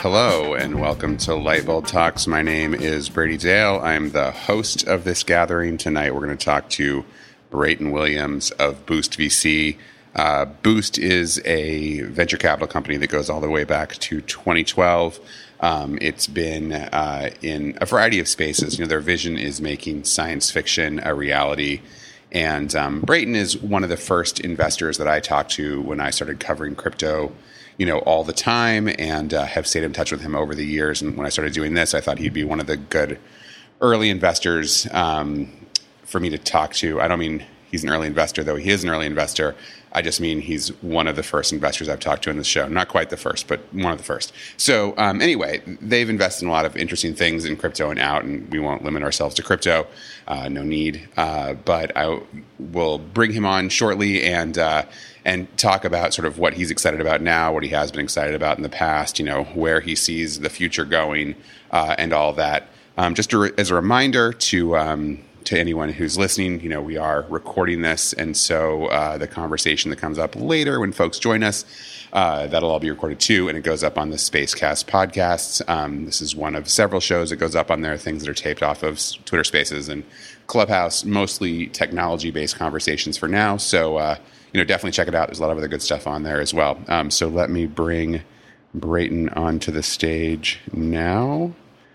Hello and welcome to Lightbulb Talks. My name is Brady Dale. I'm the host of this gathering. Tonight we're going to talk to Brayton Williams of Boost VC. Boost is a venture capital company that goes all the way back to 2012. It's been in a variety of spaces. You know, their vision is making science fiction a reality. And Brayton is one of the first investors that I talked to when I started covering crypto, you know, all the time, and have stayed in touch with him over the years. And when I started doing this, I thought he'd be one of the good early investors for me to talk to. I don't mean he's an early investor, though he is an early investor. I just mean he's one of the first investors I've talked to in this show. Not quite the first, but one of the first. So anyway, they've invested in a lot of interesting things in crypto and out, and we won't limit ourselves to crypto. No need. But I will bring him on shortly and talk about sort of what he's excited about now, what he has been excited about in the past, you know, where he sees the future going, and all that. Just as a reminder to anyone who's listening, you know, we are recording this, and so the conversation that comes up later when folks join us, that'll all be recorded too, and it goes up on the Spacecast podcasts. This is one of several shows that goes up on there, things that are taped off of Twitter Spaces and Clubhouse, mostly technology-based conversations for now. So, you know, definitely check it out. There's a lot of other good stuff on there as well. So let me bring Brayton onto the stage now.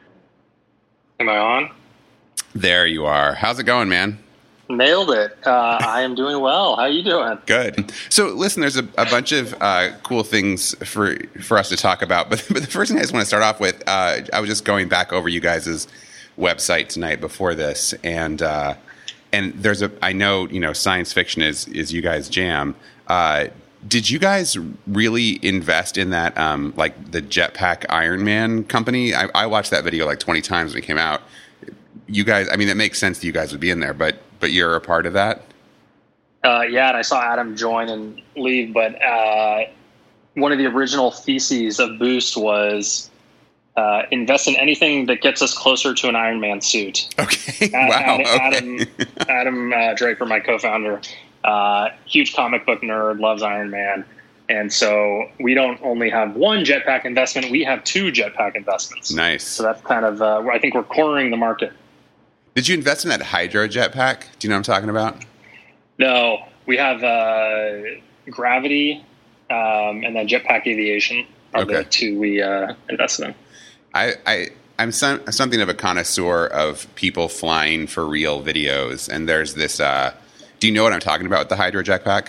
Am I on? There you are. How's it going, man? Nailed it. I am doing well. How are you doing? Good. So, listen, there's a bunch of cool things for us to talk about. But the first thing I just want to start off with, I was just going back over you guys' website tonight before this, and there's I know, you know, science fiction is you guys' jam. Did you guys really invest in that, like the Jetpack Iron Man company? I watched that video like 20 times when it came out. You guys, I mean, it makes sense that you guys would be in there, but you're a part of that? Yeah, and I saw Adam join and leave, but one of the original theses of Boost was invest in anything that gets us closer to an Iron Man suit. Okay, wow. Adam Draper, my co-founder, huge comic book nerd, loves Iron Man. And so we don't only have one jetpack investment, we have two jetpack investments. Nice. So that's kind of, I think we're cornering the market. Did you invest in that Hydro jetpack? Do you know what I'm talking about? No, we have Gravity and then Jetpack Aviation are the two we invested in. I'm something of a connoisseur of people flying for real videos, and there's this. Do you know what I'm talking about with the Hydro jetpack?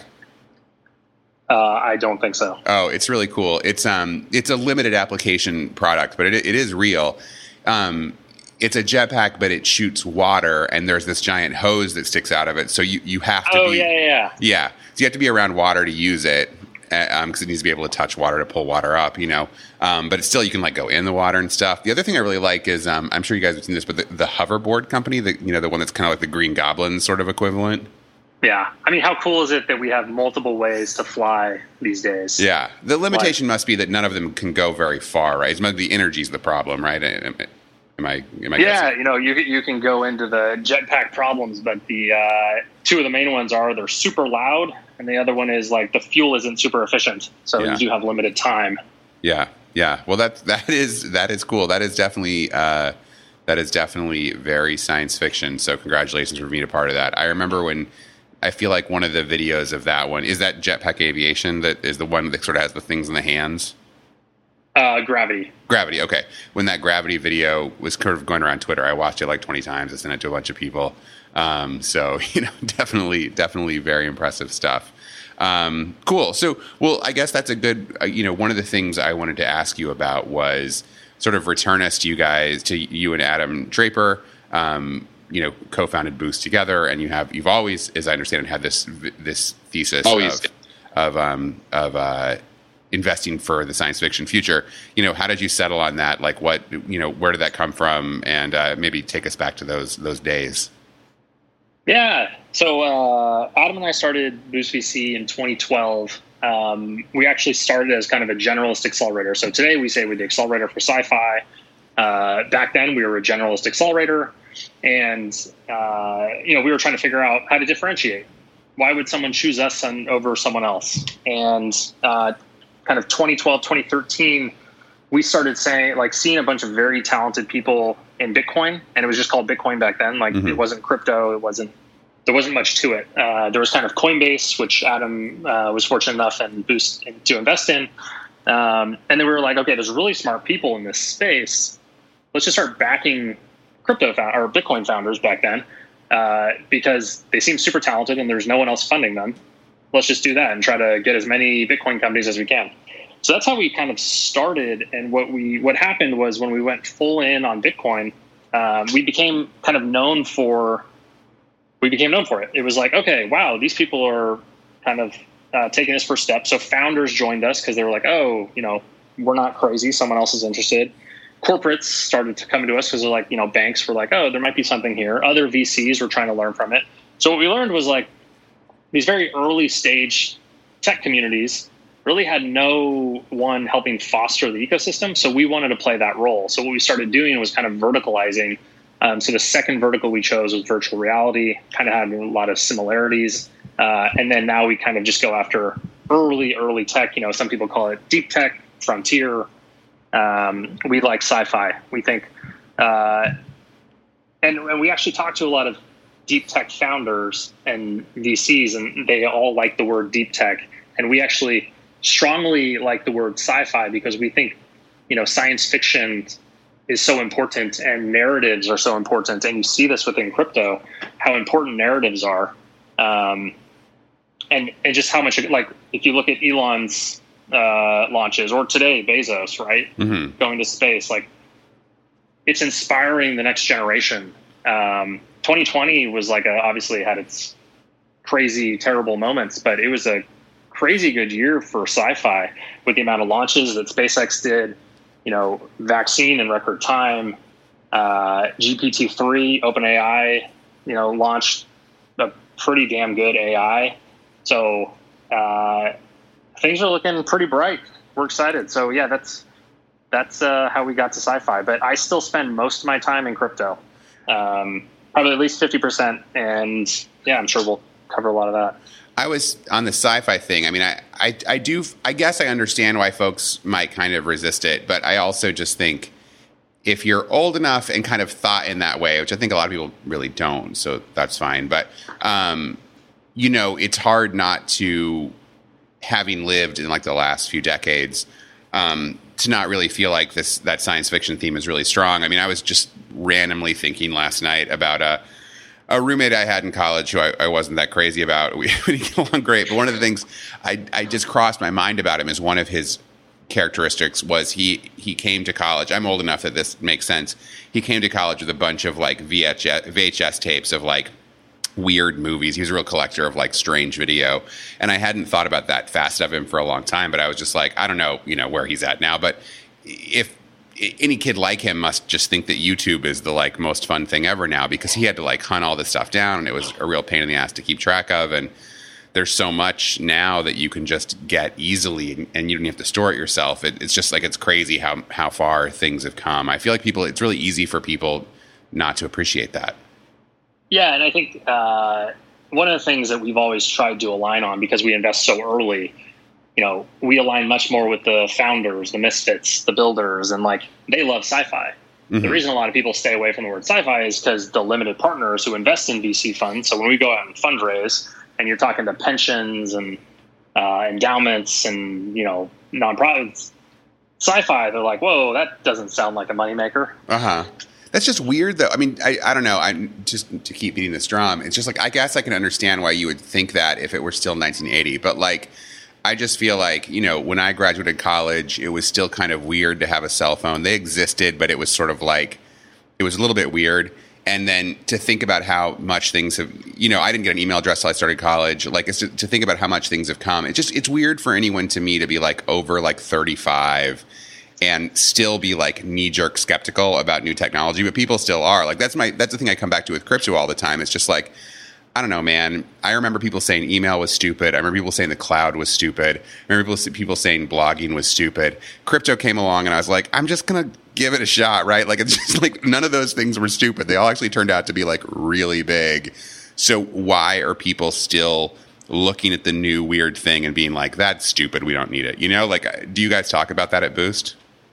I don't think so. Oh, it's really cool. It's a limited application product, but it is real. It's a jetpack, but it shoots water, and there's this giant hose that sticks out of it. So you have to be... Yeah. So you have to be around water to use it, because it needs to be able to touch water to pull water up, you know. But it's still, you can like go in the water and stuff. The other thing I really like is, I'm sure you guys have seen this, but the hoverboard company, the one that's kind of like the Green Goblin sort of equivalent. Yeah. I mean, how cool is it that we have multiple ways to fly these days? Yeah. The limitation must be that none of them can go very far, right? The energy's the problem, right? Am I yeah, guessing? You know, you can go into the jetpack problems, but the two of the main ones are they're super loud, and the other one is like the fuel isn't super efficient, so you do have limited time. Yeah. Well, that is cool. That is definitely very science fiction. So congratulations for being a part of that. I remember when I feel like one of the videos of that one is that Jetpack Aviation that is the one that sort of has the things in the hands. Gravity. Okay. When that Gravity video was kind of going around Twitter, I watched it like 20 times. I sent it to a bunch of people. So, you know, definitely very impressive stuff. Cool. So, well, I guess that's a good, you know, one of the things I wanted to ask you about was sort of return us to you and Adam Draper, you know, co-founded Boost together. And you've always, as I understand it, had this thesis of investing for the science fiction future. You know, how did you settle on that? Like what, you know, where did that come from? And maybe take us back to those days. Yeah. So Adam and I started Boost VC in 2012. We actually started as kind of a generalist accelerator. So today we say we're the accelerator for sci-fi. Back then we were a generalist accelerator. And, you know, we were trying to figure out how to differentiate. Why would someone choose us over someone else? And kind of 2012, 2013, we started seeing a bunch of very talented people in Bitcoin, and it was just called Bitcoin back then. Like it wasn't crypto. There wasn't much to it. There was kind of Coinbase, which Adam was fortunate enough and Boost to invest in. And then we were like, okay, there's really smart people in this space. Let's just start backing or Bitcoin founders back then because they seem super talented and there's no one else funding them. Let's just do that and try to get as many Bitcoin companies as we can. So that's how we kind of started. And what happened was when we went full in on Bitcoin, we became kind of known for it. It was like, okay, wow, these people are kind of taking this first step. So founders joined us because they were like, oh, we're not crazy. Someone else is interested. Corporates started to come to us because they're like, banks were like, oh, there might be something here. Other VCs were trying to learn from it. So what we learned was like these very early stage tech communities really had no one helping foster the ecosystem. So we wanted to play that role. So what we started doing was kind of verticalizing. So the second vertical we chose was virtual reality, kind of had a lot of similarities. And then now we kind of just go after early tech. Some people call it deep tech, frontier. We like sci-fi, we think. And we actually talked to a lot of deep tech founders and VCs, and they all like the word deep tech. And we actually strongly like the word sci-fi because we think, science fiction is so important and narratives are so important. And you see this within crypto, how important narratives are. And just how much, like, if you look at Elon's launches or today, Bezos, right? Going to space, like it's inspiring the next generation. 2020 was obviously had its crazy, terrible moments, but it was a crazy good year for sci-fi with the amount of launches that SpaceX did, vaccine in record time, GPT-3, OpenAI, launched a pretty damn good AI. So things are looking pretty bright. We're excited. So yeah, that's how we got to sci-fi. But I still spend most of my time in crypto, probably at least 50%. And yeah, I'm sure we'll cover a lot of that. I was on the sci-fi thing. I mean, I guess I understand why folks might kind of resist it, but I also just think if you're old enough and kind of thought in that way, which I think a lot of people really don't, so that's fine. But, it's hard not to, having lived in like the last few decades, to not really feel like that science fiction theme is really strong. I mean, I was just randomly thinking last night about a roommate I had in college who I wasn't that crazy about. We get along great, but one of the things I just crossed my mind about him is one of his characteristics was he came to college. I'm old enough that this makes sense. He came to college with a bunch of like VHS tapes of like weird movies. He was a real collector of like strange video. And I hadn't thought about that facet of him for a long time, but I was just like, I don't know, where he's at now. But if any kid like him must just think that YouTube is the like most fun thing ever now, because he had to like hunt all this stuff down and it was a real pain in the ass to keep track of. And there's so much now that you can just get easily and you don't have to store it yourself. It's just like, it's crazy how far things have come. I feel like it's really easy for people not to appreciate that. Yeah. And I think one of the things that we've always tried to align on, because we invest so early, we align much more with the founders, the misfits, the builders, and like they love sci-fi. Mm-hmm. The reason a lot of people stay away from the word sci-fi is because the limited partners who invest in VC funds. So when we go out and fundraise and you're talking to pensions and endowments and, nonprofits, sci-fi, they're like, whoa, that doesn't sound like a moneymaker. Uh-huh. That's just weird, though. I mean, I don't know. I'm just to keep beating this drum. It's just like, I guess I can understand why you would think that if it were still 1980. But like, I just feel like, when I graduated college, it was still kind of weird to have a cell phone. They existed, but it was sort of like, it was a little bit weird. And then to think about how much things have, I didn't get an email address till I started college. Like, it's to think about how much things have come. It's weird for anyone to me to be like over like 35 and still be like knee-jerk skeptical about new technology, but people still are. Like, that's the thing I come back to with crypto all the time. It's just like, I don't know, man. I remember people saying email was stupid. I remember people saying the cloud was stupid. I remember people saying blogging was stupid. Crypto came along and I was like, I'm just going to give it a shot, right? Like, it's just like none of those things were stupid. They all actually turned out to be like really big. So why are people still looking at the new weird thing and being like, that's stupid, we don't need it? Like, do you guys talk about that at Boost?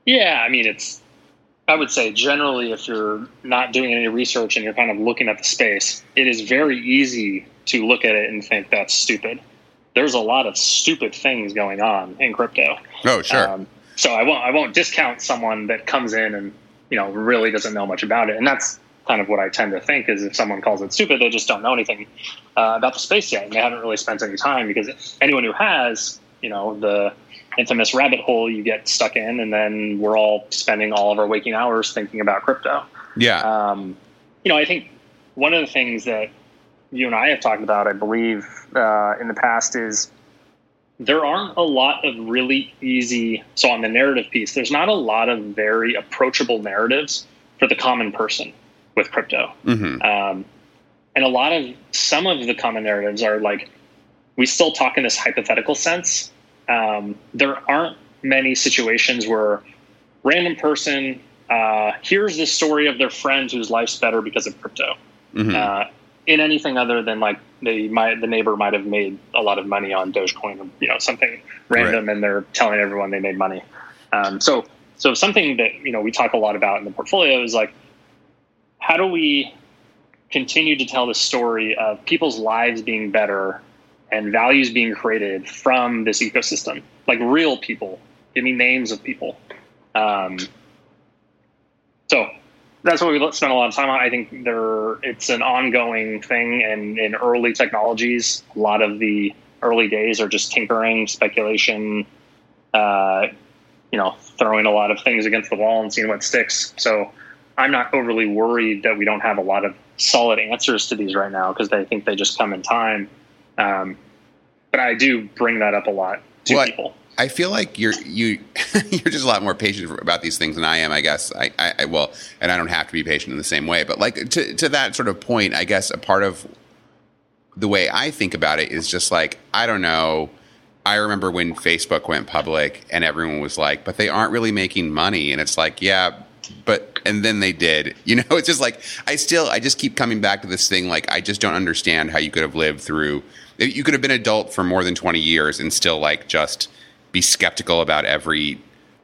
Yeah, I mean, I would say generally, if you're not doing any research and you're kind of looking at the space, it is very easy to look at it and think that's stupid. There's a lot of stupid things going on in crypto. Oh, sure. So I won't discount someone that comes in and, really doesn't know much about it. And that's kind of what I tend to think is if someone calls it stupid, they just don't know anything about the space yet. And they haven't really spent any time, because anyone who has, the infamous rabbit hole you get stuck in, and then we're all spending all of our waking hours thinking about crypto. Yeah. I think one of the things that you and I have talked about, I believe, in the past is there aren't a lot of really easy. So on the narrative piece, there's not a lot of very approachable narratives for the common person with crypto. Mm-hmm. And some of the common narratives are like, we still talk in this hypothetical sense. There aren't many situations where random person hears the story of their friend whose life's better because of crypto. Mm-hmm. In anything other than like the neighbor might have made a lot of money on Dogecoin or something random, right, and they're telling everyone they made money. So something that we talk a lot about in the portfolio is like, how do we continue to tell the story of people's lives being better and values being created from this ecosystem, like real people? Give me names of people. So that's what we spent a lot of time on. I think it's an ongoing thing, and in early technologies, a lot of the early days are just tinkering, speculation, throwing a lot of things against the wall and seeing what sticks. So I'm not overly worried that we don't have a lot of solid answers to these right now, because I think they just come in time. But I do bring that up a lot to people. I feel like you're just a lot more patient about these things than I am, I guess. And I don't have to be patient in the same way. But like to that sort of point, I guess a part of the way I think about it is just like, I don't know. I remember when Facebook went public and everyone was like, but they aren't really making money. And it's like, yeah, and then they did. It's just like, I just keep coming back to this thing. Like, I just don't understand how you could have lived through. You could have been an adult for more than 20 years and still like just be skeptical about every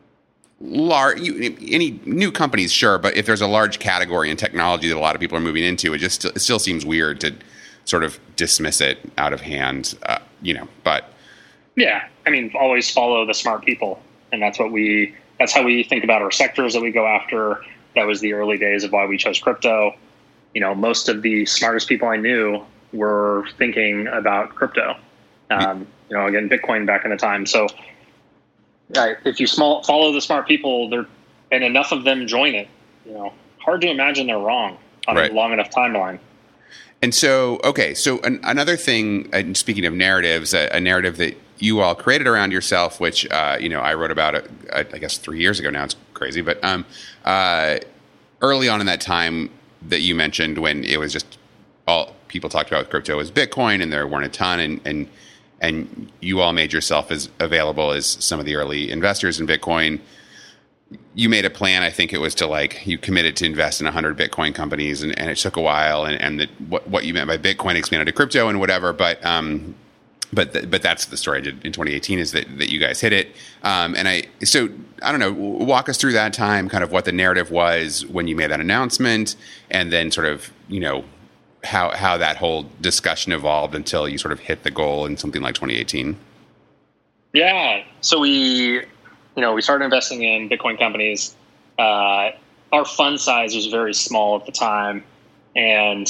any new companies, sure, but if there's a large category in technology that a lot of people are moving into, it still seems weird to sort of dismiss it out of hand, But yeah, I mean, always follow the smart people, and that's how we think about our sectors that we go after. That was the early days of why we chose crypto. Most of the smartest people I knew were thinking about crypto. Again, Bitcoin back in the time. So if you follow the smart people, and enough of them join it, hard to imagine they're wrong on a long enough timeline. And so, okay, so another thing, and speaking of narratives, a narrative that you all created around yourself, which I wrote about, I guess 3 years ago now. It's crazy, but early on in that time that you mentioned, when it was just all people talked about with crypto was Bitcoin, and there weren't a ton, and you all made yourself as available as some of the early investors in Bitcoin. You made a plan. I think it was you committed to invest in 100 Bitcoin companies, and it took a while. And what you meant by Bitcoin expanded to crypto and whatever. But that's the story I did in 2018, is that you guys hit it. So I don't know. Walk us through that time, kind of what the narrative was when you made that announcement, and then sort of how that whole discussion evolved until you sort of hit the goal in something like 2018. Yeah. So we started investing in Bitcoin companies. Our fund size was very small at the time. And,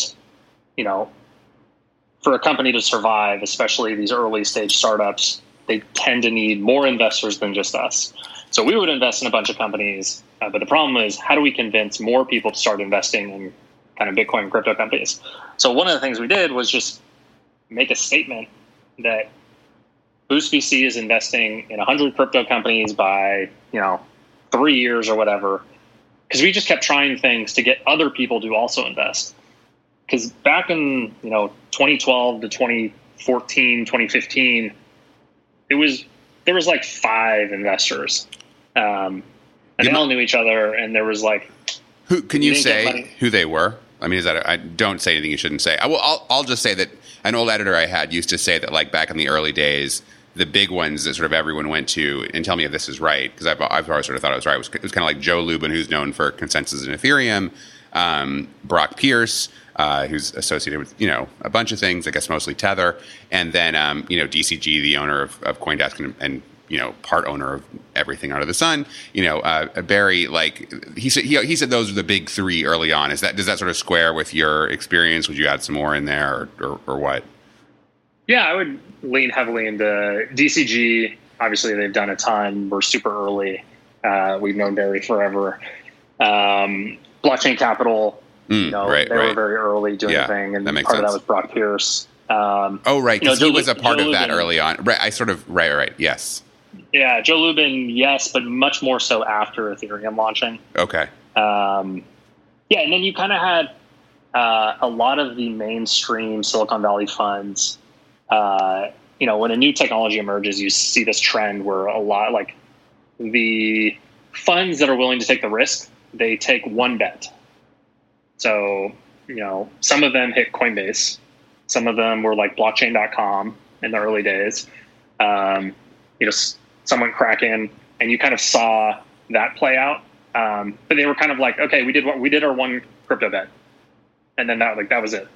for a company to survive, especially these early stage startups, they tend to need more investors than just us. So we would invest in a bunch of companies. But the problem is, how do we convince more people to start investing in kind of Bitcoin and crypto companies? So one of the things we did was just make a statement that Boost VC is investing in 100 crypto companies by, 3 years or whatever. Because we just kept trying things to get other people to also invest. Because back in, 2012 to 2014, 2015, there was like 5 investors. And they all knew each other, and there was like... Who can you say who they were? I mean, I don't say anything you shouldn't say. I'll just say that an old editor I had used to say that, like, back in the early days, the big ones that sort of everyone went to, and tell me if this is right, because I've always sort of thought it was right. It was kind of like Joe Lubin, who's known for consensus in Ethereum, Brock Pierce, who's associated with, a bunch of things, I guess mostly Tether, and then, DCG, the owner of CoinDesk and part owner of everything under the sun. Barry, like he said those are the big three early on. Does that sort of square with your experience? Would you add some more in there or what? Yeah, I would lean heavily into DCG. Obviously, they've done a ton. We're super early. We've known Barry forever. Blockchain Capital, they were very early doing the thing, and part of that was Brock Pierce. Right, because he was a part of that early on. Right, yes. Yeah, Joe Lubin, yes, but much more so after Ethereum launching. Okay. And then you kind of had a lot of the mainstream Silicon Valley funds. When a new technology emerges, you see this trend where a lot, like the funds that are willing to take the risk, they take one bet. So, some of them hit Coinbase. Some of them were like blockchain.com in the early days. Some went Kraken, and you kind of saw that play out. But they were kind of like, okay, we did our one crypto bet, and then that was it.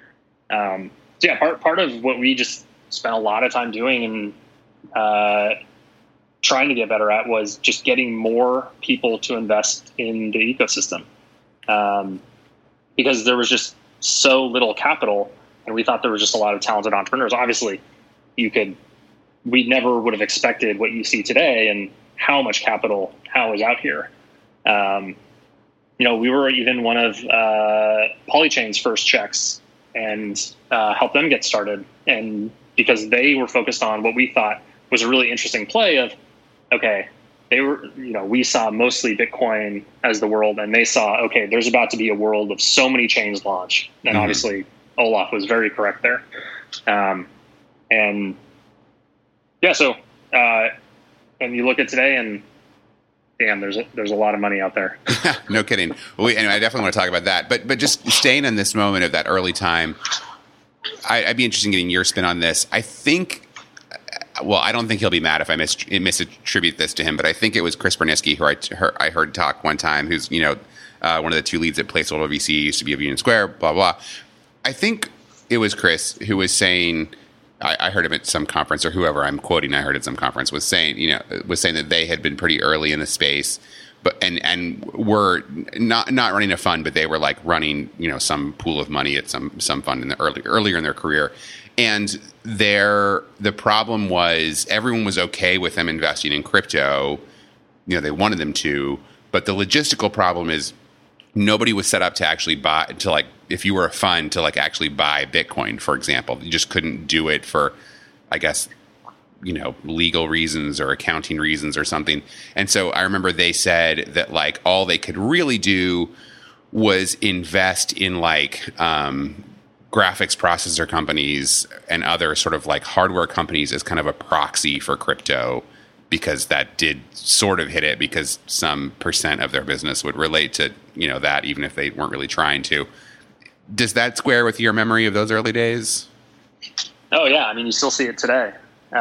Part of what we just spent a lot of time doing and trying to get better at was just getting more people to invest in the ecosystem, because there was just so little capital, and we thought there was just a lot of talented entrepreneurs. Obviously, we never would have expected what you see today and how much capital is out here. We were even one of Polychain's first checks and helped them get started. And because they were focused on what we thought was a really interesting play of, okay, we saw mostly Bitcoin as the world, and they saw, okay, there's about to be a world of so many chains launch. And obviously Olaf was very correct there. And you look at today and damn, there's a lot of money out there. No kidding. Well, anyway, I definitely want to talk about that. But just staying in this moment of that early time, I'd be interested in getting your spin on this. I think, I don't think he'll be mad if I misattribute this to him, but I think it was Chris Berniski who I heard talk one time, who's one of the two leads at Placeholder VC, used to be of Union Square, blah blah. I think it was Chris who was saying. I heard him at some conference, or whoever I'm quoting, I heard at some conference was saying that they had been pretty early in the space, but and were not running a fund, but they were like running some pool of money at some fund in the earlier in their career, and the problem was everyone was okay with them investing in crypto, they wanted them to, but the logistical problem is nobody was set up to actually buy, to like, if you were a fund, to like actually buy Bitcoin, for example. You just couldn't do it for, I guess, legal reasons or accounting reasons or something. And so I remember they said that like all they could really do was invest in like graphics processor companies and other sort of like hardware companies as kind of a proxy for crypto, because that did sort of hit it, because some percent of their business would relate to, that, even if they weren't really trying to. Does that square with your memory of those early days? Oh, yeah. I mean, you still see it today.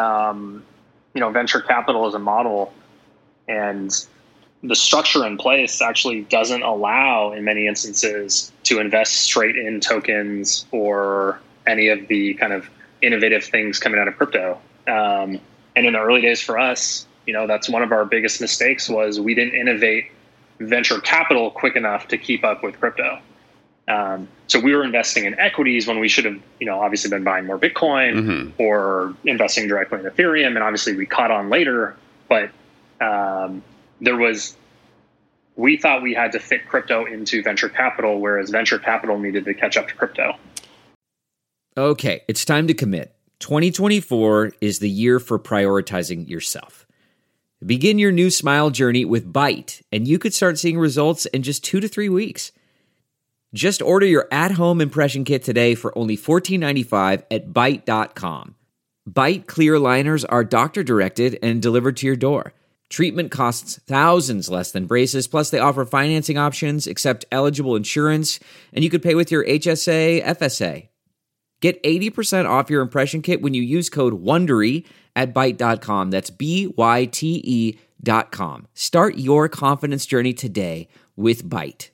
Venture capital is a model, and the structure in place actually doesn't allow, in many instances, to invest straight in tokens or any of the kind of innovative things coming out of crypto. And in the early days for us, that's one of our biggest mistakes, was we didn't innovate venture capital quick enough to keep up with crypto. So we were investing in equities when we should have, obviously been buying more Bitcoin or investing directly in Ethereum. And obviously we caught on later, but we thought we had to fit crypto into venture capital, whereas venture capital needed to catch up to crypto. Okay, it's time to commit. 2024 is the year for prioritizing yourself. Begin your new smile journey with Byte, and you could start seeing results in just 2 to 3 weeks. Just order your at-home impression kit today for only $14.95 at Byte.com. Byte clear liners are doctor-directed and delivered to your door. Treatment costs thousands less than braces, plus they offer financing options, accept eligible insurance, and you could pay with your HSA, FSA. Get 80% off your impression kit when you use code WONDERY at Byte.com. That's BYTE.com. Start your confidence journey today with Byte.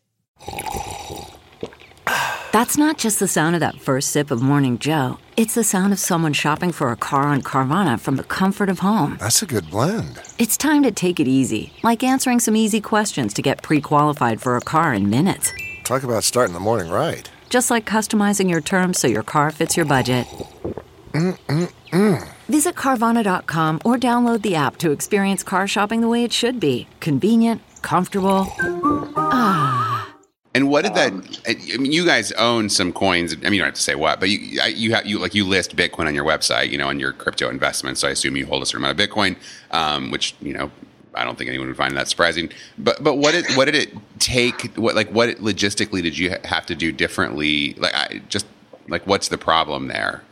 That's not just the sound of that first sip of Morning Joe. It's the sound of someone shopping for a car on Carvana from the comfort of home. That's a good blend. It's time to take it easy, like answering some easy questions to get pre-qualified for a car in minutes. Talk about starting the morning right. Just like customizing your terms so your car fits your budget. Visit Carvana.com or download the app to experience car shopping the way it should be. Convenient, comfortable. And what did that? I mean, you guys own some coins. I mean, you don't have to say what, but you list Bitcoin on your website, on your crypto investments. So I assume you hold a certain amount of Bitcoin, which I don't think anyone would find that surprising. But what did it take? What logistically did you have to do differently? What's the problem there?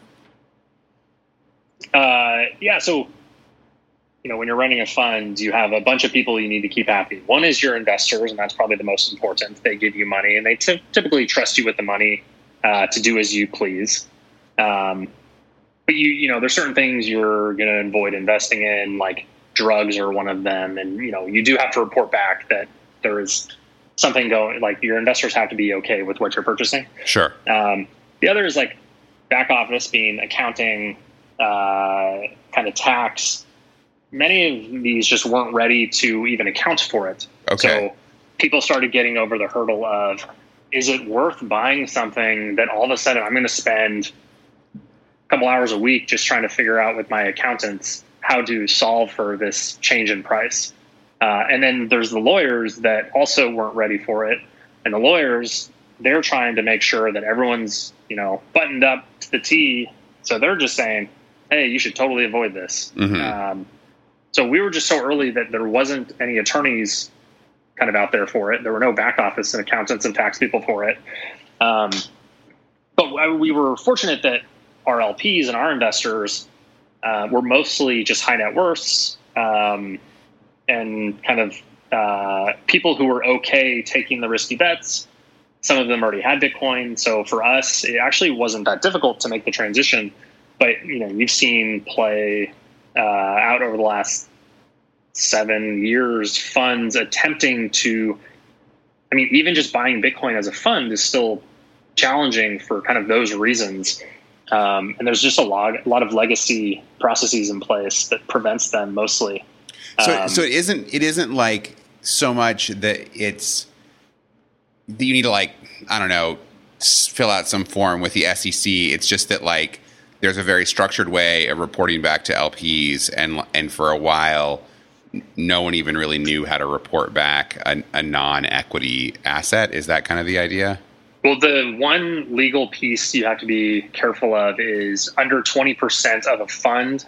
So when you're running a fund, you have a bunch of people you need to keep happy. One is your investors, and that's probably the most important. They give you money, and they typically trust you with the money to do as you please. But there's certain things you're going to avoid investing in, like drugs are one of them. And, you do have to report back that there is something going, like your investors have to be okay with what you're purchasing. Sure. The other is like back office, being accounting, kind of tax. Many of these just weren't ready to even account for it. Okay. So people started getting over the hurdle of, is it worth buying something that all of a sudden I'm going to spend a couple hours a week just trying to figure out with my accountants how to solve for this change in price. And then there's the lawyers that also weren't ready for it. And the lawyers, they're trying to make sure that everyone's, buttoned up to the T. So they're just saying, hey, you should totally avoid this. Mm-hmm. So we were just so early that there wasn't any attorneys kind of out there for it. There were no back office and accountants and tax people for it. But we were fortunate that our LPs and our investors were mostly just high net worths and kind of people who were okay taking the risky bets. Some of them already had Bitcoin. So for us, it actually wasn't that difficult to make the transition. But, you've seen play out over the last 7 years, funds attempting to, even just buying Bitcoin as a fund is still challenging for kind of those reasons. And there's just a lot of legacy processes in place that prevents them mostly. So it isn't like so much that it's that you need to fill out some form with the SEC. It's just that there's a very structured way of reporting back to LPs, and for a while, no one even really knew how to report back a non-equity asset. Is that kind of the idea? Well, the one legal piece you have to be careful of is under 20% of a fund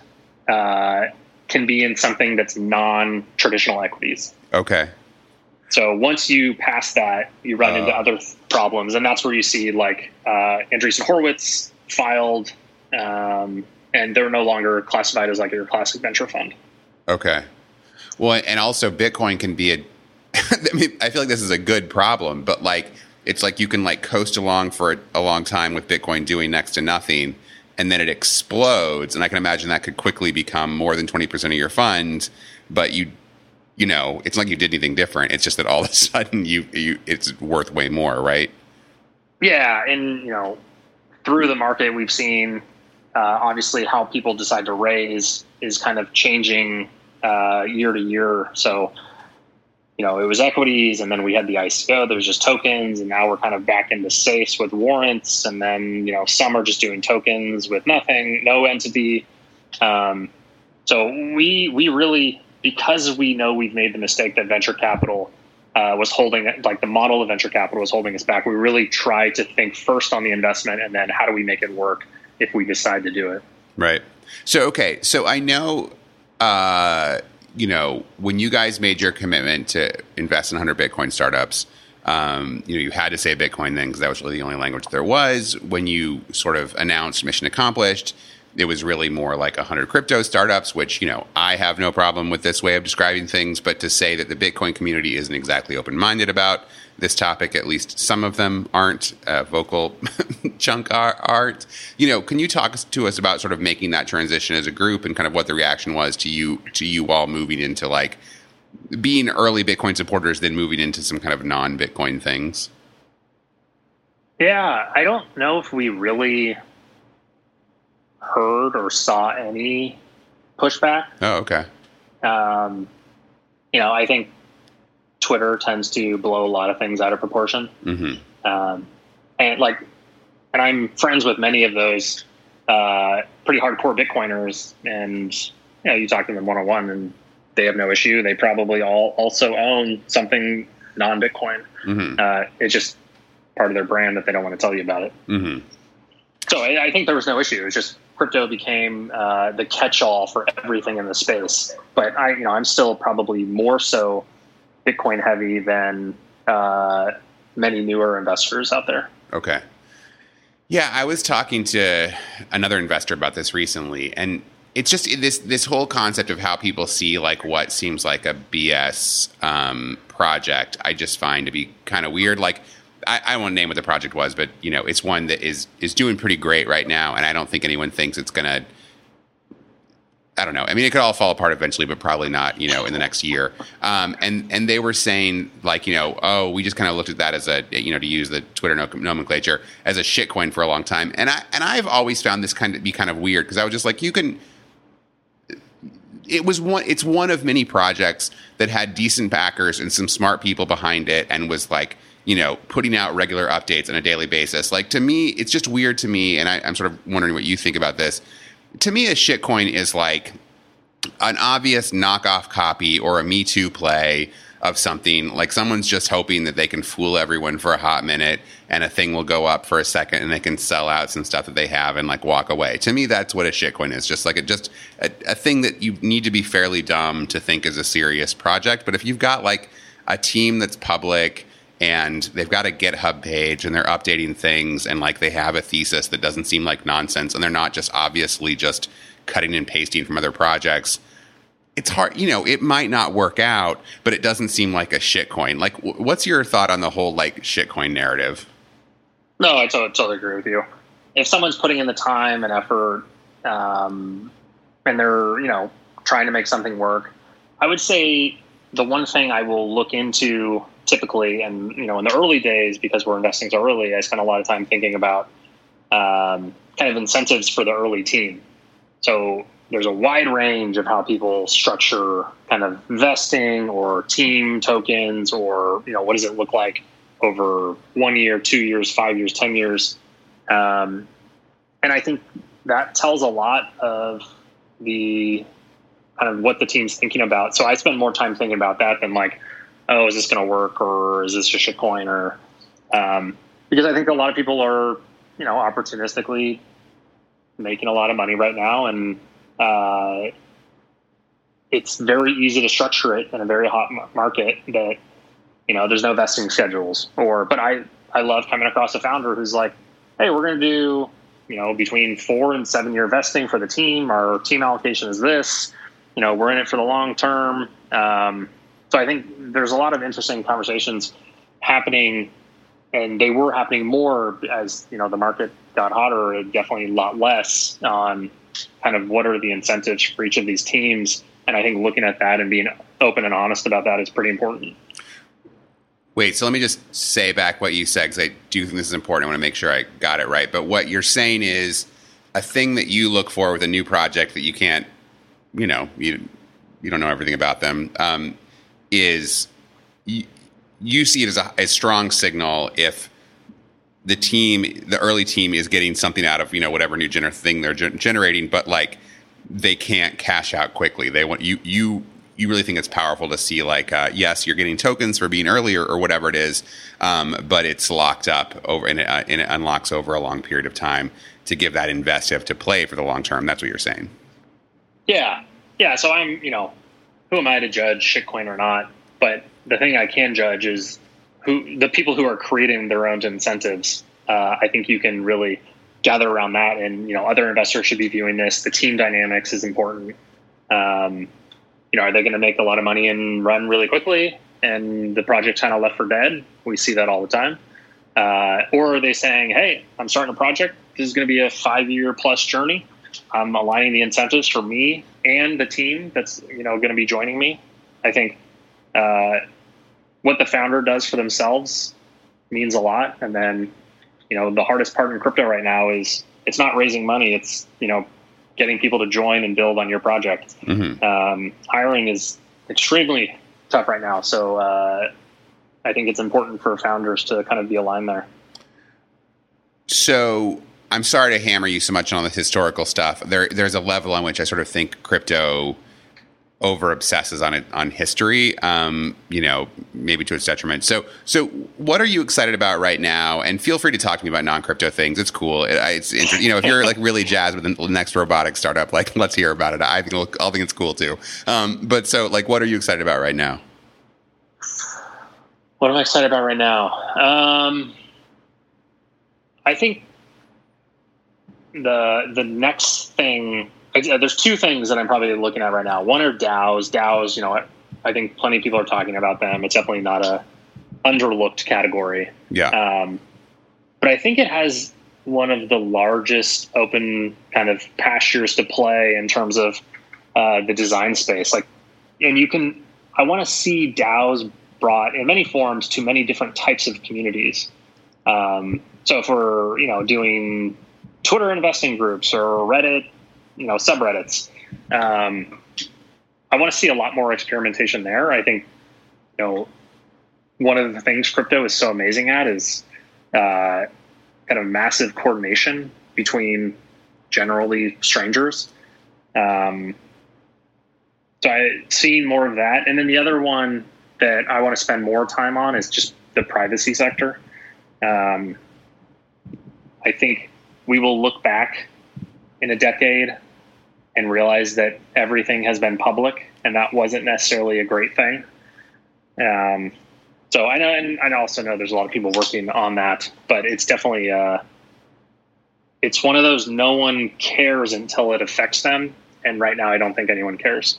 can be in something that's non-traditional equities. Okay. So once you pass that, you run into other problems, and that's where you see Andreessen Horowitz filed, and they're no longer classified as your classic venture fund. Okay. Well, and also Bitcoin can be I feel like this is a good problem, but it's you can coast along for a long time with Bitcoin doing next to nothing, and then it explodes. And I can imagine that could quickly become more than 20% of your fund, but it's like you did anything different. It's just that all of a sudden it's worth way more, right? Yeah. And, through the market, we've seen, obviously how people decide to raise is kind of changing year to year. So, it was equities, and then we had the ICO that was just tokens, and now we're kind of back into safes with warrants, and then, some are just doing tokens with nothing, no entity. So we really, because we know we've made the mistake that venture capital was holding, the model of venture capital was holding us back, we really try to think first on the investment, and then how do we make it work if we decide to do it. Right. So, okay. So I know, when you guys made your commitment to invest in 100 Bitcoin startups, you had to say Bitcoin then because that was really the only language there was. When you sort of announced mission accomplished, it was really more like 100 crypto startups, which, I have no problem with this way of describing things, but to say that the Bitcoin community isn't exactly open-minded about this topic, at least some of them aren't, vocal chunk aren't. Can you talk to us about sort of making that transition as a group and kind of what the reaction was to you all moving into like being early Bitcoin supporters, then moving into some kind of non-Bitcoin things? Yeah, I don't know if we really heard or saw any pushback. Oh, okay. I think Twitter tends to blow a lot of things out of proportion. Mm-hmm. And I'm friends with many of those pretty hardcore Bitcoiners, and you talk to them one-on-one, and they have no issue. They probably all also own something non-Bitcoin. Mm-hmm. It's just part of their brand that they don't want to tell you about it. Mm-hmm. So I think there was no issue. It was just crypto became the catch-all for everything in the space. But I'm still probably more so Bitcoin heavy than many newer investors out there. Okay. Yeah, I was talking to another investor about this recently, and it's just this whole concept of how people see like what seems like a BS project. I just find to be kind of weird. Like, I won't name what the project was, but it's one that is doing pretty great right now, and I don't think anyone thinks it's gonna. I don't know. I mean, it could all fall apart eventually, but probably not, in the next year. And they were saying like, we just kind of looked at that as a, to use the Twitter nomenclature, as a shitcoin for a long time. And I've always found this be kind of weird, because I was just like, it's one of many projects that had decent backers and some smart people behind it, and was like, putting out regular updates on a daily basis. Like, to me, it's just weird to me. And I'm sort of wondering what you think about this. To me, a shitcoin is like an obvious knockoff copy or a Me Too play of something. Like, someone's just hoping that they can fool everyone for a hot minute, and a thing will go up for a second, and they can sell out some stuff that they have and like walk away. To me, that's what a shitcoin is. Just like a thing that you need to be fairly dumb to think is a serious project. But if you've got like a team that's public, and they've got a GitHub page, and they're updating things, and like they have a thesis that doesn't seem like nonsense, and they're not just obviously just cutting and pasting from other projects, it's hard. It might not work out, but it doesn't seem like a shitcoin. Like, what's your thought on the whole like shitcoin narrative? No, I totally agree with you. If someone's putting in the time and effort, and they're trying to make something work, I would say the one thing I will look into typically, and in the early days, because we're investing so early, I spend a lot of time thinking about kind of incentives for the early team. So there's a wide range of how people structure kind of vesting or team tokens, or what does it look like over 1 year, 2 years, 5 years, 10 years, and I think that tells a lot of the kind of what the team's thinking about. So I spend more time thinking about that than like, oh, is this going to work, or is this a shitcoin, or because I think a lot of people are, opportunistically making a lot of money right now, and it's very easy to structure it in a very hot market that, there's no vesting schedules. But I love coming across a founder who's like, hey, we're going to do, between 4 and 7 year vesting for the team. Our team allocation is this, we're in it for the long term. So I think there's a lot of interesting conversations happening, and they were happening more as, the market got hotter, definitely a lot less on kind of what are the incentives for each of these teams. And I think looking at that and being open and honest about that is pretty important. Wait, so let me just say back what you said, because I do think this is important. I want to make sure I got it right. But what you're saying is a thing that you look for with a new project that you can't, you don't know everything about them, is you see it as a strong signal if the early team is getting something out of, whatever new thing they're generating, but like they can't cash out quickly. They want you really think it's powerful to see like, yes, you're getting tokens for being early or whatever it is, but it's locked up over and it unlocks over a long period of time to give that investor to play for the long term. That's what you're saying. Yeah. So I'm, who am I to judge shitcoin or not? But the thing I can judge is the people who are creating their own incentives. I think you can really gather around that. And, other investors should be viewing this. The team dynamics is important. Are they going to make a lot of money and run really quickly and the project kind of left for dead? We see that all the time. Or are they saying, hey, I'm starting a project. This is going to be a 5-year plus journey. I'm aligning the incentives for me and the team that's, going to be joining me. I think what the founder does for themselves means a lot. And then, the hardest part in crypto right now is it's not raising money. It's, getting people to join and build on your project. Mm-hmm. Hiring is extremely tough right now. So I think it's important for founders to kind of be aligned there. So I'm sorry to hammer you so much on the historical stuff. There's a level on which I sort of think crypto over obsesses on history, maybe to its detriment. So what are you excited about right now? And feel free to talk to me about non-crypto things. It's cool. It's interesting. If you're like really jazzed with the next robotic startup, like let's hear about it. I'll think it's cool too. But so like, what are you excited about right now? What am I excited about right now? I think the next thing. There's two things that I'm probably looking at right now. One are DAOs. DAOs, I think plenty of people are talking about them. It's definitely not a underlooked category. Yeah. But I think it has one of the largest open kind of pastures to play in terms of the design space. I want to see DAOs brought in many forms to many different types of communities. So if we're, doing Twitter investing groups or Reddit, subreddits. I want to see a lot more experimentation there. I think, one of the things crypto is so amazing at is kind of massive coordination between generally strangers. So I see more of that. And then the other one that I want to spend more time on is just the privacy sector. I think we will look back in a decade and realize that everything has been public, and that wasn't necessarily a great thing. So I know, and I also know there's a lot of people working on that, but it's definitely it's one of those no one cares until it affects them, and right now I don't think anyone cares.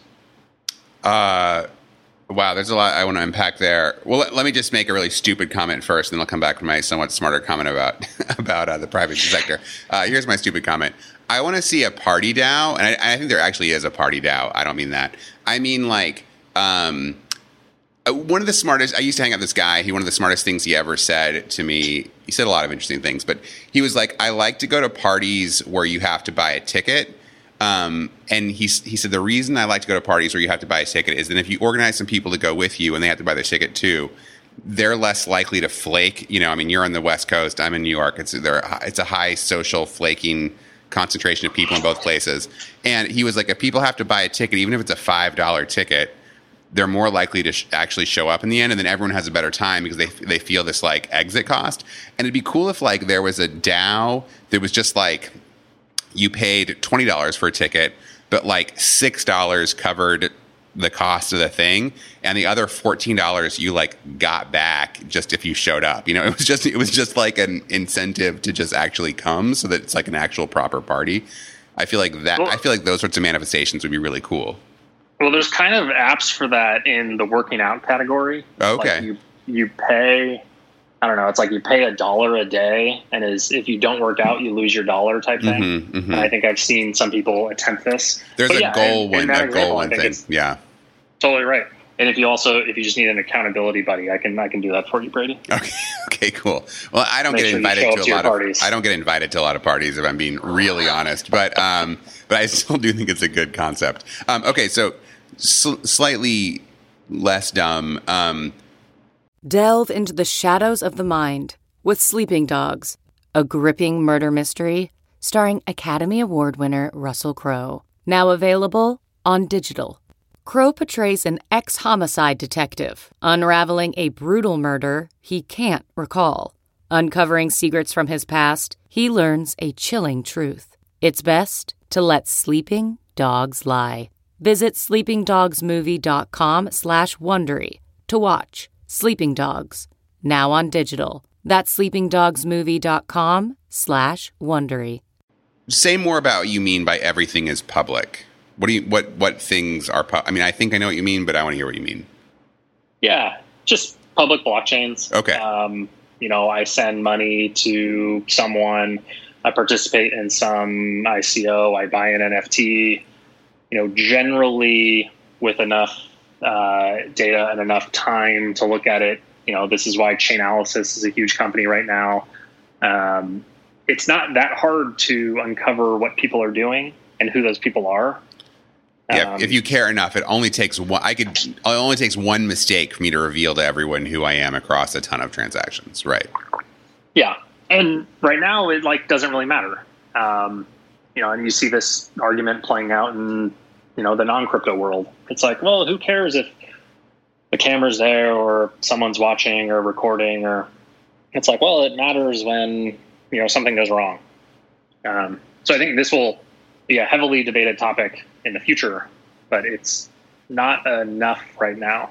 Wow, there's a lot I want to unpack there. Well, let me just make a really stupid comment first, and then I'll come back with my somewhat smarter comment about the privacy sector. Here's my stupid comment. I want to see a party DAO, and I think there actually is a party DAO. I don't mean that. I mean like one of the smartest. I used to hang out with this guy. One of the smartest things he ever said to me. He said a lot of interesting things, but he was like, "I like to go to parties where you have to buy a ticket." And he said the reason I like to go to parties where you have to buy a ticket is that if you organize some people to go with you and they have to buy their ticket too, they're less likely to flake. You're on the West Coast. I'm in New York. It's a high social flaking concentration of people in both places. And he was like, if people have to buy a ticket, even if it's a $5 ticket, they're more likely to actually show up in the end, and then everyone has a better time because they feel this like exit cost. And it'd be cool if like there was a DAO that was just like you paid $20 for a ticket, but like $6 covered the cost of the thing, and the other $14 you like got back just if you showed up. It was just like an incentive to just actually come, so that it's like an actual proper party. I feel like that. Well, I feel like those sorts of manifestations would be really cool. Well, there's kind of apps for that in the working out category. Okay, like you pay. I don't know. It's like you pay $1 a day, and if you don't work out, you lose your dollar type thing. Mm-hmm, mm-hmm. And I think I've seen some people attempt this. There's a goal one thing. Yeah, totally right. And if you just need an accountability buddy, I can do that for you, Brady. Okay, cool. Well, I don't get invited to a lot of parties. I don't get invited to a lot of parties, if I'm being really honest. But I still do think it's a good concept. Okay, so slightly less dumb. Delve into the shadows of the mind with Sleeping Dogs, a gripping murder mystery starring Academy Award winner Russell Crowe. Now available on digital. Crowe portrays an ex-homicide detective unraveling a brutal murder he can't recall. Uncovering secrets from his past, he learns a chilling truth. It's best to let sleeping dogs lie. Visit sleepingdogsmovie.com/Wondery to watch Sleeping Dogs, now on digital. That's sleepingdogsmovie.com/Wondery. Say more about what you mean by everything is public. What things are I mean, I think I know what you mean, but I want to hear what you mean. Yeah, just public blockchains. Okay. I send money to someone, I participate in some ICO, I buy an NFT, generally with enough data and enough time to look at it. This is why Chainalysis is a huge company right now. It's not that hard to uncover what people are doing and who those people are. Yeah, if you care enough, it only takes one. It only takes one mistake for me to reveal to everyone who I am across a ton of transactions. Right. Yeah, and right now it doesn't really matter. And you see this argument playing out in the non-crypto world. It's like, well, who cares if the camera's there or someone's watching or recording? Or it's like, well, it matters when something goes wrong. So I think this will be a heavily debated topic in the future, but it's not enough right now.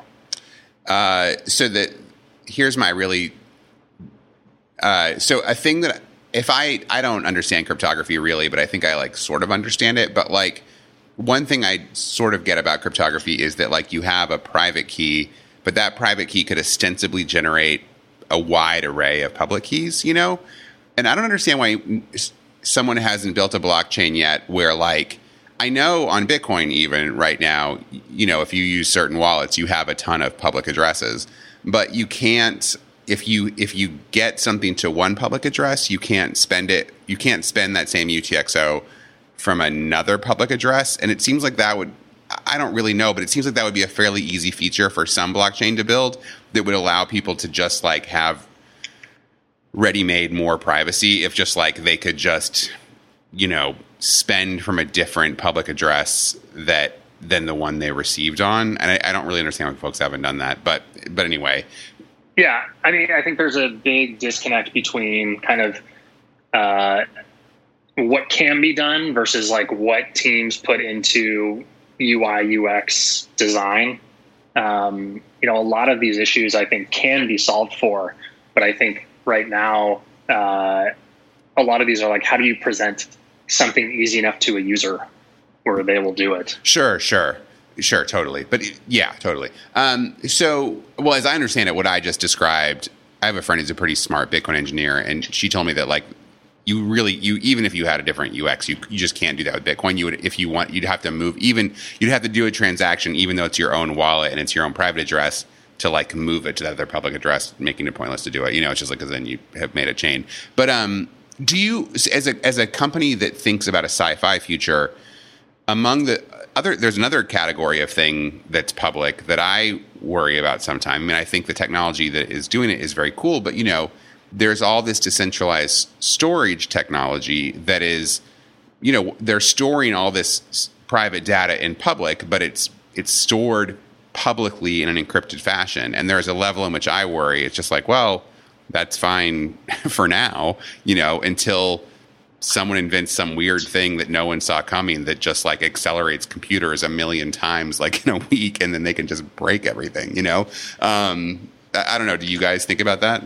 Here's my really, so a thing that if I don't understand cryptography really, but I think I sort of understand it. But one thing I sort of get about cryptography is that you have a private key, but that private key could ostensibly generate a wide array of public keys, and I don't understand why someone hasn't built a blockchain yet where I know on Bitcoin even right now, if you use certain wallets, you have a ton of public addresses, but you can't, if you get something to one public address, you can't spend that same UTXO from another public address. And it seems like that would, I don't really know, but it seems like that would be a fairly easy feature for some blockchain to build that would allow people to just have ready-made more privacy if just they could just, spend from a different public address than the one they received on. And I don't really understand why folks haven't done that. But anyway. Yeah. I mean, I think there's a big disconnect between kind of what can be done versus what teams put into UI, UX design. A lot of these issues I think can be solved for, but I think right now, a lot of these are how do you present something easy enough to a user where they will do it? Sure, totally. But yeah, totally. So, as I understand it, what I just described, I have a friend who's a pretty smart Bitcoin engineer, and she told me that you even if you had a different UX, you just can't do that with Bitcoin. You would, if you want, you'd have to move, you'd have to do a transaction, even though it's your own wallet and it's your own private address, to move it to that other public address, making it pointless to do it. It's just because then you have made a chain. But do you, as a company that thinks about a sci-fi future, among the other, there's another category of thing that's public that I worry about sometimes. I mean, I think the technology that is doing it is very cool, but there's all this decentralized storage technology that is, they're storing all this private data in public, but it's stored publicly in an encrypted fashion. And there's a level in which I worry. It's just well, that's fine for now, until someone invents some weird thing that no one saw coming that just accelerates computers 1 million times in a week, and then they can just break everything, I don't know. Do you guys think about that?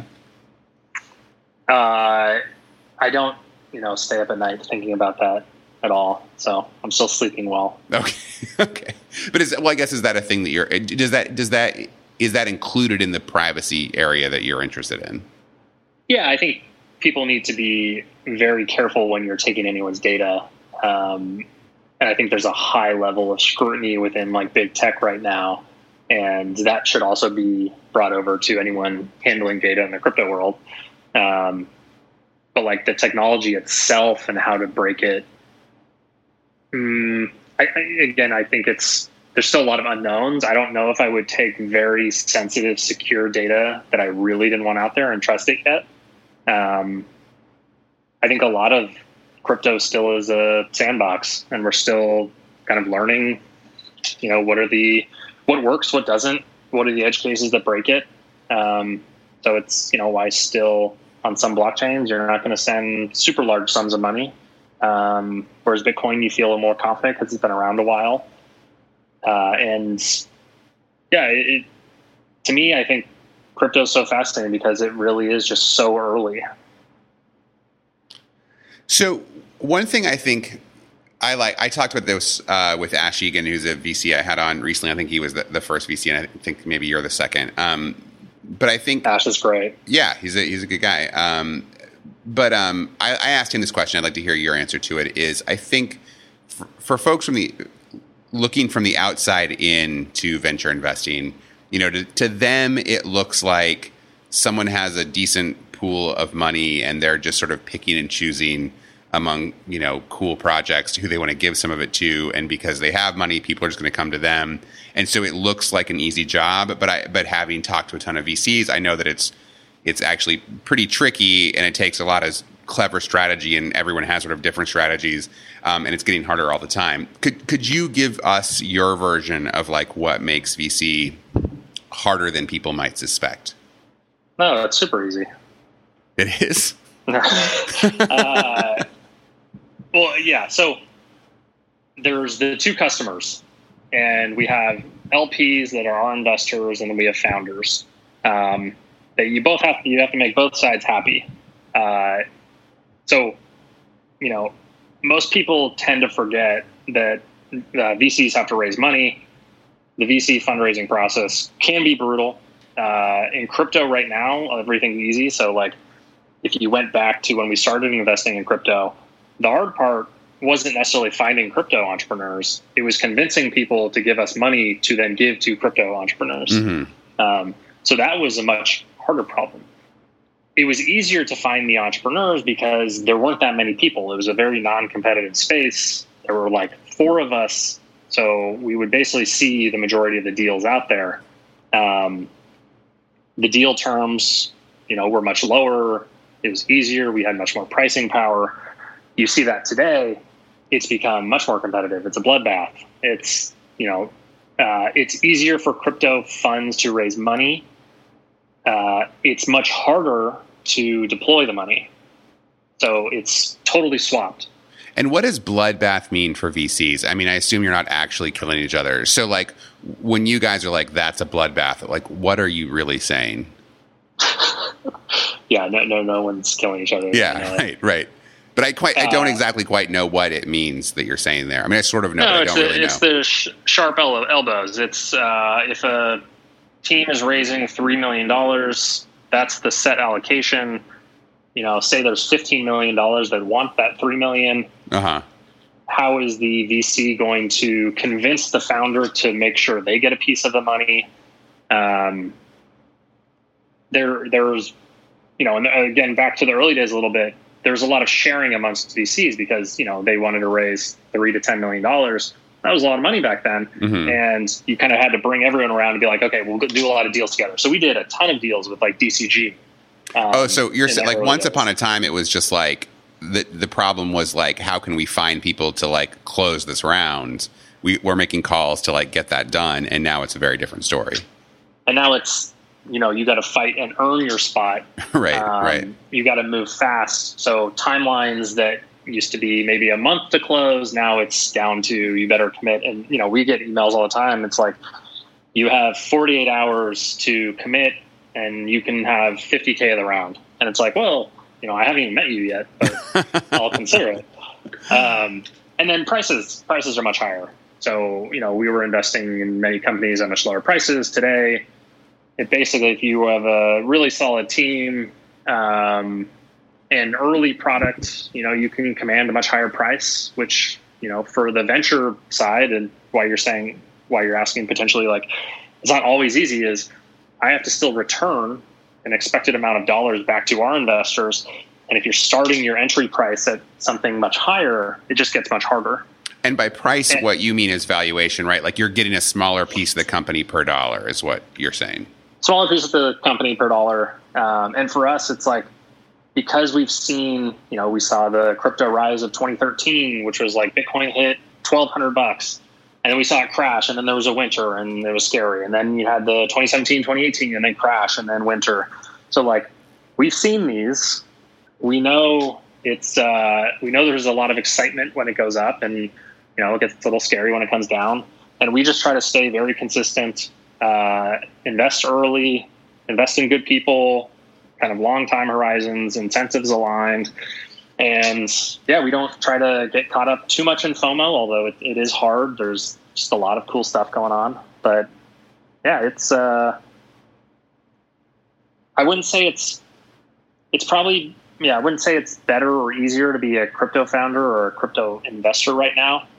I don't, stay up at night thinking about that at all. So I'm still sleeping well. Okay. But I guess, is that a thing that is that included in the privacy area that you're interested in? Yeah, I think people need to be very careful when you're taking anyone's data. And I think there's a high level of scrutiny within big tech right now. And that should also be brought over to anyone handling data in the crypto world. But the technology itself and how to break it, I think there's still a lot of unknowns. I don't know if I would take very sensitive, secure data that I really didn't want out there and trust it yet. I think a lot of crypto still is a sandbox, and we're still kind of learning, what works, what doesn't, what are the edge cases that break it. So it's, why still on some blockchains, you're not going to send super large sums of money. Whereas Bitcoin, you feel more confident because it's been around a while. To me, I think crypto is so fascinating because it really is just so early. So one thing I think I talked about this with Ash Egan, who's a VC I had on recently. I think he was the first VC, and I think maybe you're the second. But I think Ash is great. Yeah, he's a good guy. But I asked him this question. I'd like to hear your answer to it. Is I think for folks looking from the outside in to venture investing, to them it looks like someone has a decent pool of money and they're just sort of picking and choosing among cool projects who they want to give some of it to, and because they have money, people are just going to come to them, and so it looks like an easy job. But having talked to a ton of VCs, I know that it's actually pretty tricky, and it takes a lot of clever strategy, and everyone has sort of different strategies, and it's getting harder all the time. Could you give us your version of like what makes VC harder than people might suspect? No, it's super easy. It is. Well, yeah. So there's the two customers, and we have LPs that are our investors, and then we have founders. That you have to make both sides happy. So, most people tend to forget that VCs have to raise money. The VC fundraising process can be brutal. In crypto right now, everything's easy. So, like, if you went back to when we started investing in crypto, the hard part wasn't necessarily finding crypto entrepreneurs. It was convincing people to give us money to then give to crypto entrepreneurs. Mm-hmm. So that was a much harder problem. It was easier to find the entrepreneurs because there weren't that many people. It was a very non-competitive space. There were like 4 of us. So we would basically see the majority of the deals out there. The deal terms, were much lower. It was easier. We had much more pricing power. You see that today, it's become much more competitive. It's a bloodbath. It's, it's easier for crypto funds to raise money. It's much harder to deploy the money. So it's totally swapped. And what does bloodbath mean for VCs? I mean, I assume you're not actually killing each other. So like when you guys are like, that's a bloodbath, like what are you really saying? Yeah, no one's killing each other. Yeah, right. But I don't exactly quite know what it means that you're saying there. I mean, I sort of know, but I don't really know. It's the sharp elbows. It's if a team is raising $3 million, that's the set allocation. Say there's $15 million that want that $3 million. Uh-huh. How is the VC going to convince the founder to make sure they get a piece of the money? There's, and again, back to the early days a little bit, there's a lot of sharing amongst VCs because, they wanted to raise $3 to $10 million. That was a lot of money back then. Mm-hmm. And you kind of had to bring everyone around and be like, okay, we'll do a lot of deals together. So we did a ton of deals with like DCG. So you're saying like once upon a time, it was just like the problem was like, how can we find people to like close this round? We're making calls to like get that done. And now it's a very different story. And now it's, you got to fight and earn your spot. Right. You got to move fast. So timelines that used to be maybe a month to close, now it's down to you better commit. And, we get emails all the time. It's like you have 48 hours to commit and you can have 50K of the round. And it's like, well, I haven't even met you yet, but I'll consider it. And then prices are much higher. So, we were investing in many companies at much lower prices. Today, it basically, if you have a really solid team and early product, you can command a much higher price, which, for the venture side and why you're asking potentially like, it's not always easy is I have to still return an expected amount of dollars back to our investors. And if you're starting your entry price at something much higher, it just gets much harder. And by price, what you mean is valuation, right? Like you're getting a smaller piece of the company per dollar is what you're saying. Smaller piece of the company per dollar. And for us, it's like, because we've seen, we saw the crypto rise of 2013, which was like Bitcoin hit $1,200. And then we saw it crash, and then there was a winter, and it was scary. And then you had the 2017, 2018, and then crash, and then winter. So, like, we've seen these. We know there's a lot of excitement when it goes up, and, it gets a little scary when it comes down. And we just try to stay very consistent, invest early, invest in good people, kind of long time horizons, incentives aligned. And yeah, we don't try to get caught up too much in FOMO, although it is hard. There's just a lot of cool stuff going on. But yeah, it's I wouldn't say it's probably, I wouldn't say it's better or easier to be a crypto founder or a crypto investor right now.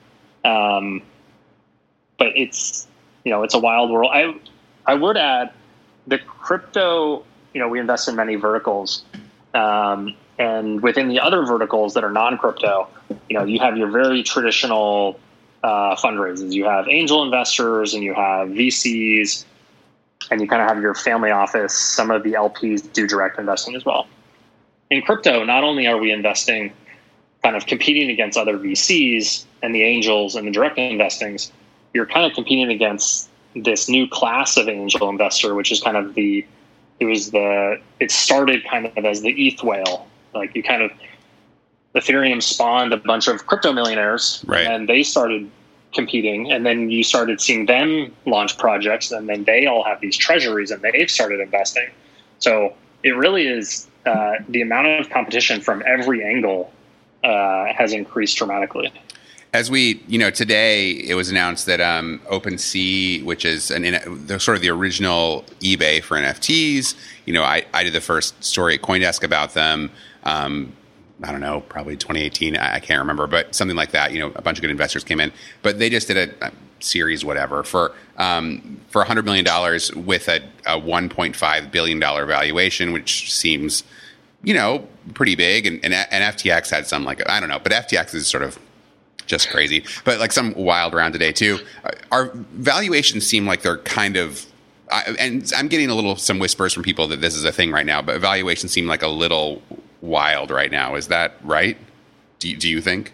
But it's, it's a wild world. I would add the crypto, we invest in many verticals. And within the other verticals that are non-crypto, you have your very traditional fundraisers. You have angel investors and you have VCs, and you kind of have your family office. Some of the LPs do direct investing as well. In crypto, not only are we investing, kind of competing against other VCs and the angels and the direct investings, you're kind of competing against this new class of angel investor, which is kind of it started kind of as the ETH whale. Like Ethereum spawned a bunch of crypto millionaires, right, and they started competing, and then you started seeing them launch projects, and then they all have these treasuries and they've started investing. So it really is the amount of competition from every angle has increased dramatically. As we, today it was announced that OpenSea, which is sort of the original eBay for NFTs, I did the first story at CoinDesk about them. I don't know, probably 2018. I can't remember, but something like that. A bunch of good investors came in, but they just did a series, whatever, for $100 million with a $1.5 billion valuation, which seems, pretty big. And FTX had some, like, I don't know, but FTX is sort of just crazy, but like some wild round today too. Our valuations seem like they're kind of, and I'm getting some whispers from people that this is a thing right now, but valuations seem like a little wild right now. Is that right? Do you think?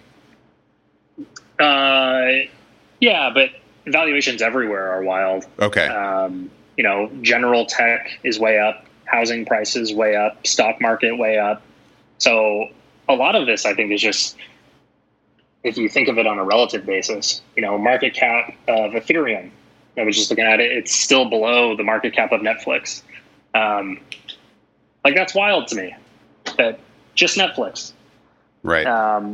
Yeah, but valuations everywhere are wild. Okay. General tech is way up, housing prices way up, stock market way up. So a lot of this, I think, is just, if you think of it on a relative basis, market cap of Ethereum, I was just looking at it, it's still below the market cap of Netflix. That's wild to me, that just Netflix. Right.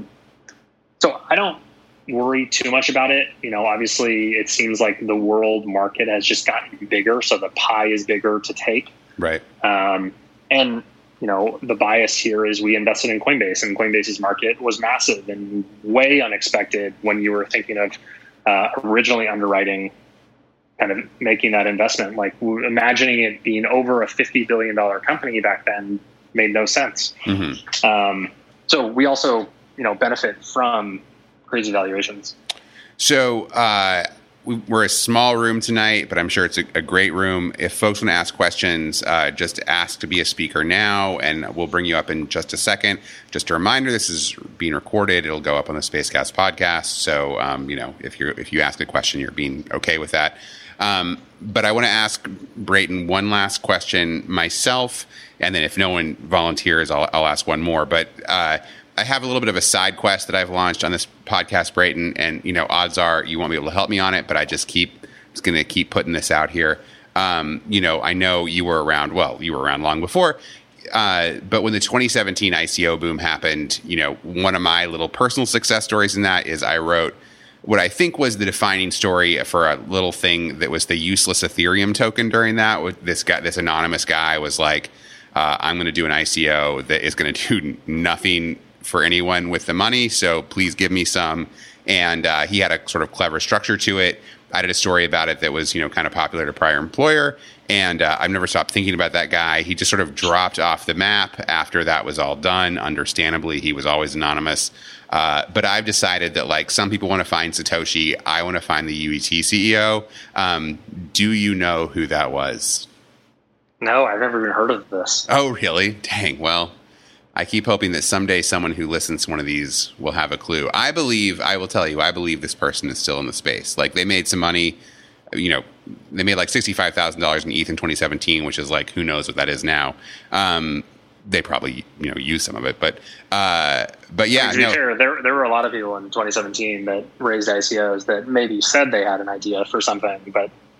So I don't worry too much about it. Obviously it seems like the world market has just gotten bigger, so the pie is bigger to take. Right. And the bias here is we invested in Coinbase, and Coinbase's market was massive and way unexpected when you were thinking of originally underwriting, kind of making that investment. Like, imagining it being over a $50 billion company back then made no sense. Mm-hmm. So we also, benefit from crazy valuations. So we're a small room tonight, but I'm sure it's a great room. If folks want to ask questions, just ask to be a speaker now, and we'll bring you up in just a second. Just a reminder, this is being recorded. It'll go up on the Spacecast podcast. So, if you ask a question, you're being okay with that. But I want to ask Brayton one last question myself, and then if no one volunteers, I'll ask one more. But I have a little bit of a side quest that I've launched on this podcast, Brayton, and odds are you won't be able to help me on it, but I'm going to keep putting this out here. I know you were around. Well, you were around long before, but when the 2017 ICO boom happened, one of my little personal success stories in that is I wrote what I think was the defining story for a little thing that was the useless Ethereum token during that. This anonymous guy was like, I'm going to do an ICO that is going to do nothing for anyone with the money, so please give me some. And he had a sort of clever structure to it. I did a story about it that was, kind of popular to prior employer, and I've never stopped thinking about that guy. He just sort of dropped off the map after that was all done. Understandably, he was always anonymous. But I've decided that, some people want to find Satoshi, I want to find the UET CEO. Do you know who that was? No, I've never even heard of this. Oh, really? Dang. Well, I keep hoping that someday someone who listens to one of these will have a clue. I believe this person is still in the space. They made some money, they made $65,000 in ETH in 2017, which is who knows what that is now. They probably, use some of it, but yeah. To be fair, there were a lot of people in 2017 that raised ICOs that maybe said they had an idea for something, but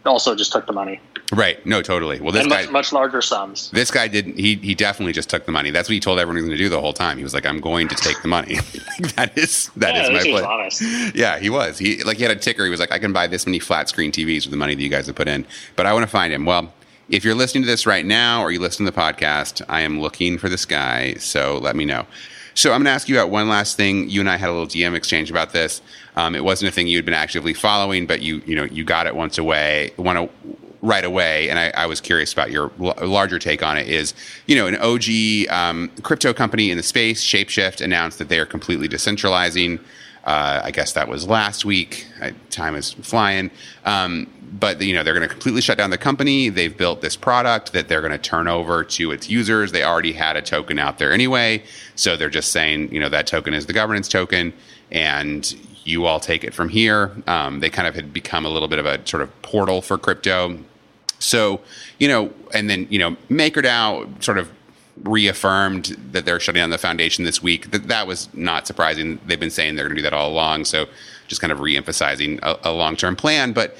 also just took the money. Right. No, totally. Well, this guy, much larger sums. This guy didn't. He definitely just took the money. That's what he told everyone he was going to do the whole time. He was like, "I'm going to take the money." that is my plan. Honest. Yeah, he was. He had a ticker. He was like, "I can buy this many flat screen TVs with the money that you guys have put in." But I want to find him. Well, if you're listening to this right now or you listen to the podcast, I am looking for this guy. So let me know. So I'm going to ask you about one last thing. You and I had a little DM exchange about this. It wasn't a thing you had been actively following, but you got it right away, and I was curious about your larger take on it. Is, an OG crypto company in the space, Shapeshift, announced that they are completely decentralizing. I guess that was last week. Time is flying. But they're going to completely shut down the company. They've built this product that they're going to turn over to its users. They already had a token out there anyway, so they're just saying, that token is the governance token, and you all take it from here. They kind of had become a little bit of a sort of portal for crypto. So, and then, MakerDAO sort of reaffirmed that they're shutting down the foundation this week. That was not surprising. They've been saying they're going to do that all along. So just kind of reemphasizing a long-term plan. But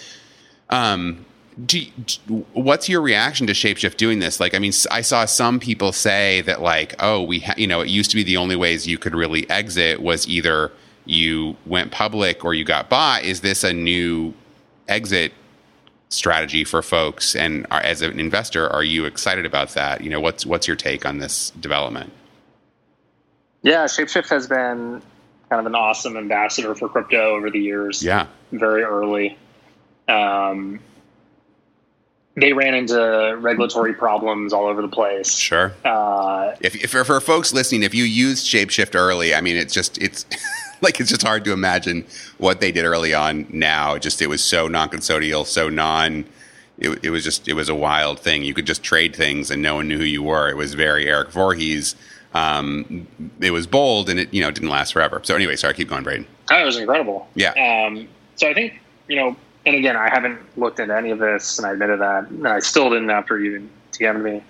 what's your reaction to Shapeshift doing this? Like, I mean, I saw some people say that like, oh, it used to be the only ways you could really exit was either you went public or you got bought. Is this a new exit strategy for folks? And as an investor, are you excited about that? What's your take on this development? Yeah, Shapeshift has been kind of an awesome ambassador for crypto over the years. Yeah. Very early. They ran into regulatory problems all over the place. Sure. If for folks listening, if you used Shapeshift early, I mean, it's like, it's just hard to imagine what they did early on now. It was so non-custodial, it was a wild thing. You could just trade things and no one knew who you were. It was very Eric Voorhees. It was bold and it, didn't last forever. So anyway, sorry, keep going, Braden. It was incredible. Yeah. So I think, and again, I haven't looked into any of this and I admitted that, and I still didn't after you DM'd me.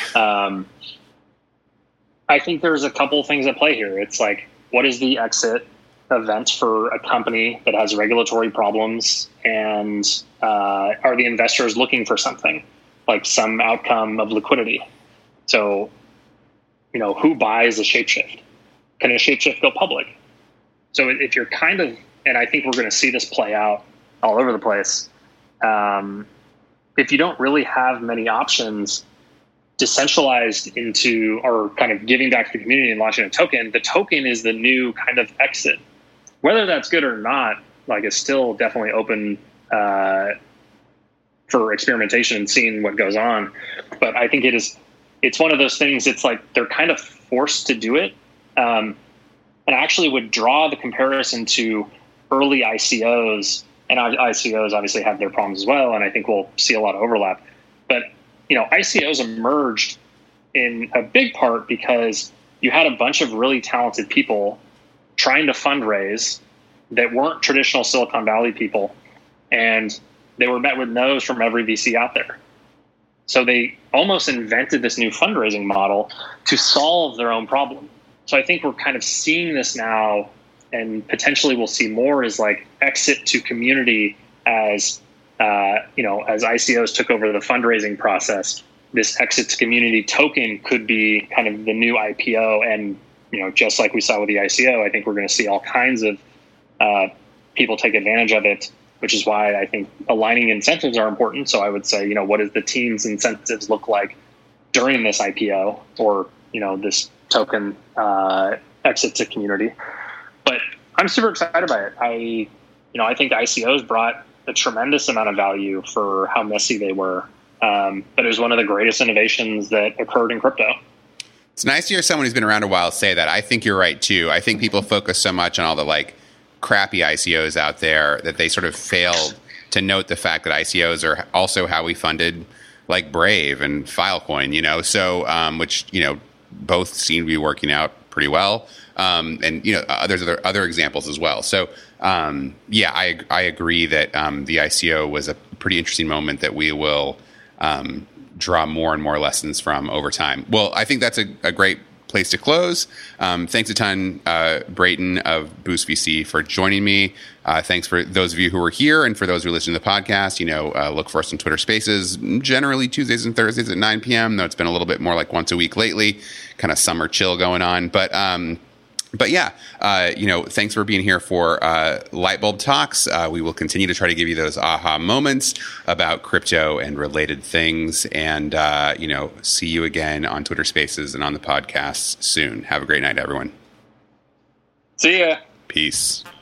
I think there's a couple things at play here. It's like, what is the exit event for a company that has regulatory problems, and are the investors looking for something like some outcome of liquidity? So, who buys a Shapeshift? Can a Shapeshift go public? So if you're kind of, and I think we're going to see this play out all over the place, if you don't really have many options decentralized into, or kind of giving back to the community and launching a token, the token is the new kind of exit. Whether that's good or not, like, is still definitely open for experimentation and seeing what goes on. But I think it's one of those things. It's like they're kind of forced to do it. And I actually would draw the comparison to early ICOs, and ICOs obviously have their problems as well. And I think we'll see a lot of overlap. But, ICOs emerged in a big part because you had a bunch of really talented people trying to fundraise that weren't traditional Silicon Valley people, and they were met with no's from every VC out there. So they almost invented this new fundraising model to solve their own problem. So I think we're kind of seeing this now, and potentially we'll see more, is like exit to community as as ICOs took over the fundraising process. This exit to community token could be kind of the new IPO, and just like we saw with the ICO, I think we're going to see all kinds of people take advantage of it, which is why I think aligning incentives are important. So I would say, what does the team's incentives look like during this IPO or, this token exit to community? But I'm super excited by it. I think ICOs brought a tremendous amount of value for how messy they were. But it was one of the greatest innovations that occurred in crypto. It's nice to hear someone who's been around a while say that. I think you're right too. I think people focus so much on all the crappy ICOs out there that they sort of failed to note the fact that ICOs are also how we funded Brave and Filecoin, so which both seem to be working out pretty well. And there's other examples as well. So I agree that the ICO was a pretty interesting moment that we will draw more and more lessons from over time. Well, I think that's a great place to close. Thanks a ton, Brayton of Boost VC, for joining me. Thanks for those of you who are here, and for those who listen to the podcast. Look for us on Twitter Spaces, generally Tuesdays and Thursdays at 9 p.m., though it's been a little bit more like once a week lately, kind of summer chill going on. But yeah, thanks for being here for Lightbulb Talks. We will continue to try to give you those aha moments about crypto and related things. And, see you again on Twitter Spaces and on the podcast soon. Have a great night, everyone. See ya. Peace.